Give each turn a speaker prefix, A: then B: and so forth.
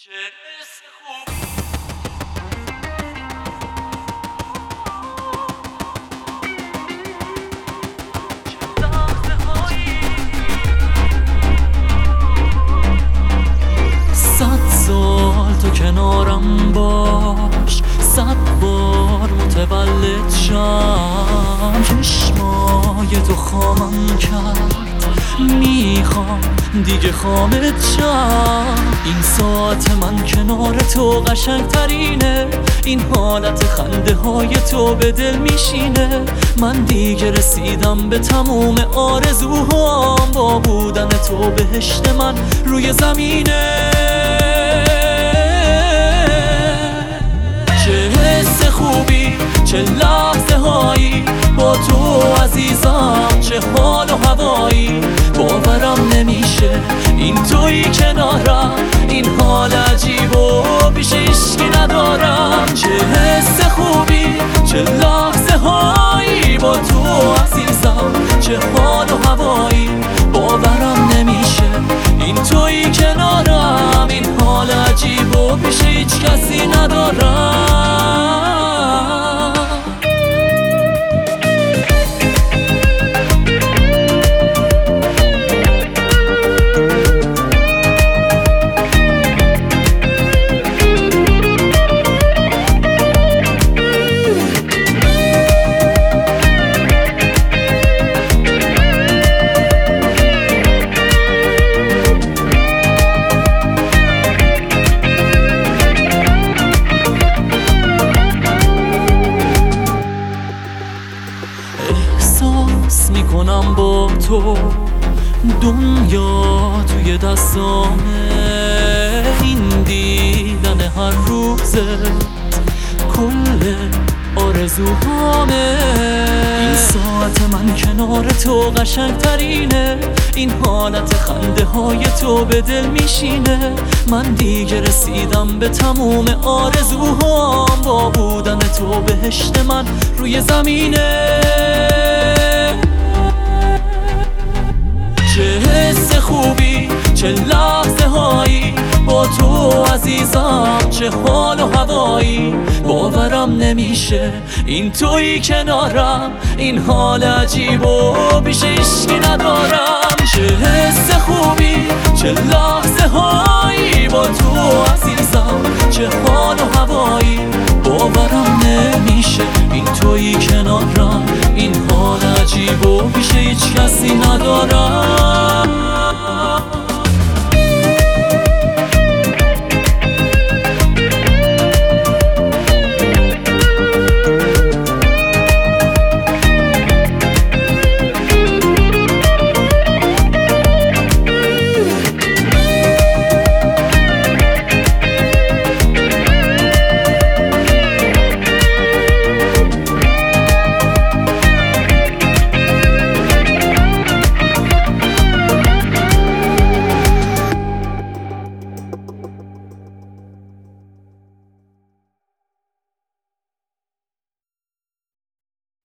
A: چه حس خوبی چه لحظه هایی 100 سال تو کنارم باش، 100 بار متولد شم. چشمای تو خامم کرد، میخوام دیگه خامت شم. این ساعت من کنار تو قشنگترینه، این حالت خنده های تو به دل میشینه. من دیگه رسیدم به تموم آرزوهام، با بودن تو بهشت من روی زمینه. چه حس خوبی، چه لحظه هایی با تو عزیزم، چه حال و هوایی. باورم نمیشه این تویی کنارم، این حال عجیب و پیش هیچکی ندارم. چه حس خوبی، چه لحظه هایی با تو عزیزم، چه حال و هوایی. باورم نمیشه این تویی کنارم، این حال عجیب و پیش هیچ کسی ندارم. احساس میکنم با تو دنیا توی دستامه، این دیدن هر روزت کل آرزوهامه. این ساعت من کنار تو قشنگترینه، این حالت خنده های تو به دل میشینه. من دیگه رسیدم به تموم آرزوهام، با بودن تو بهشت من روی زمینه. چه حس خوبی، چه لحظه هایی با تو عزیزم، چه حال و هوایی. باورم نمیشه این تویی کنارم، این حال عجیب و پیش هیچکی ندارم. چه حس خوبی، چه لحظه هایی با تو عزیزم، چه حال و هوایی. باورم نمیشه این تویی کنارم، این حال عجیب و پیش هیچ کسی ندارم.